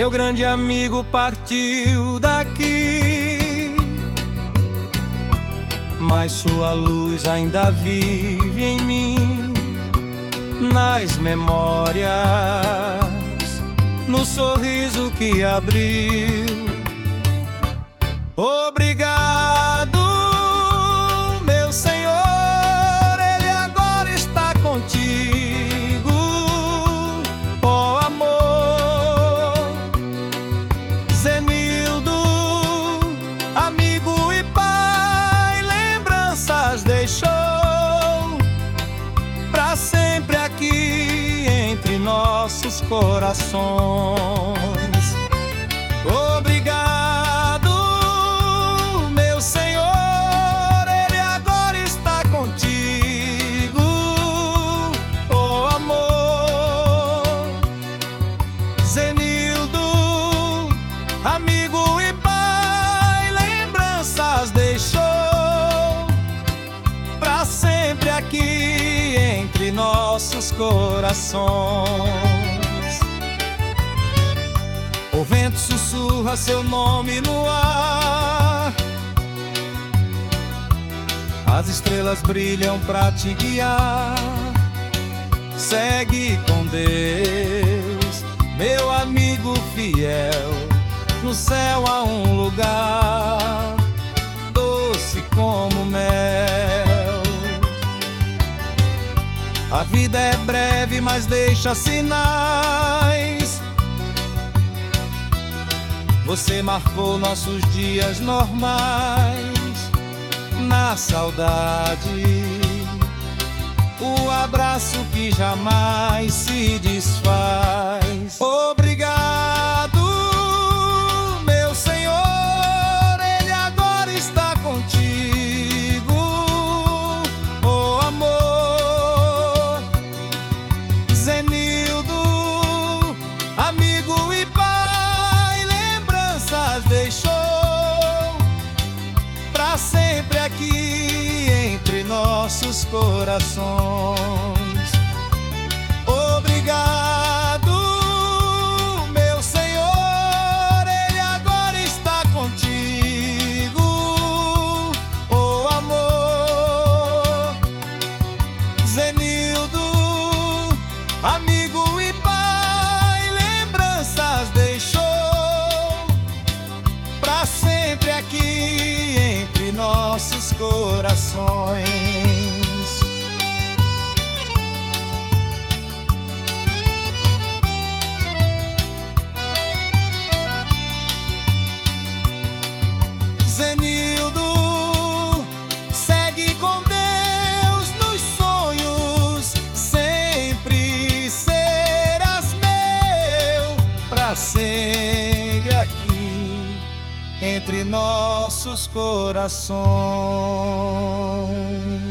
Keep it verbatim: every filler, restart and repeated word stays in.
Meu grande amigo partiu daqui, mas sua luz ainda vive em mim, nas memórias, no sorriso que abriu. Obrigado, meu Senhor, Ele agora está contigo. Ó amor, Zenildo, amigo e pai, lembranças deixou pra sempre aqui entre nossos corações. Obrigado, meu Senhor, Ele agora está contigo. Oh amor, Zenildo, amigo e pai, lembranças deixou pra sempre aqui entre nossos corações. O vento sussurra seu nome no ar, as estrelas brilham pra te guiar. Segue com Deus, meu amigo fiel. No céu há um lugar doce como mel. A vida é breve, mas deixa sinais. Você marcou nossos dias normais na saudade, o abraço que jamais se desfaz. Obrigado, meu Senhor, Ele agora está contigo. Oh amor, Zenildo, amigo e pai, lembranças deixou pra sempre aqui entre nossos corações. Obrigado, meu Senhor, Ele agora está contigo. Oh amor, Zenildo, amigo e pai, lembranças deixou pra sempre aqui entre nossos corações. Zenildo, segue com Deus nos sonhos, sempre serás meu, pra sempre aqui entre nossos corações.